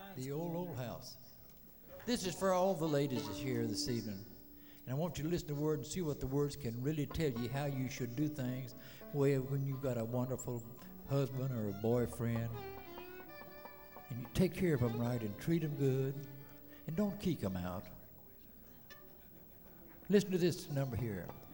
The old house. This is for all the ladies that's here this evening. And I want you to listen to the word and see what the words can really tell you how you should do things when you've got a wonderful husband or a boyfriend. And you take care of them right and treat them good. And don't kick them out. Listen to this number here.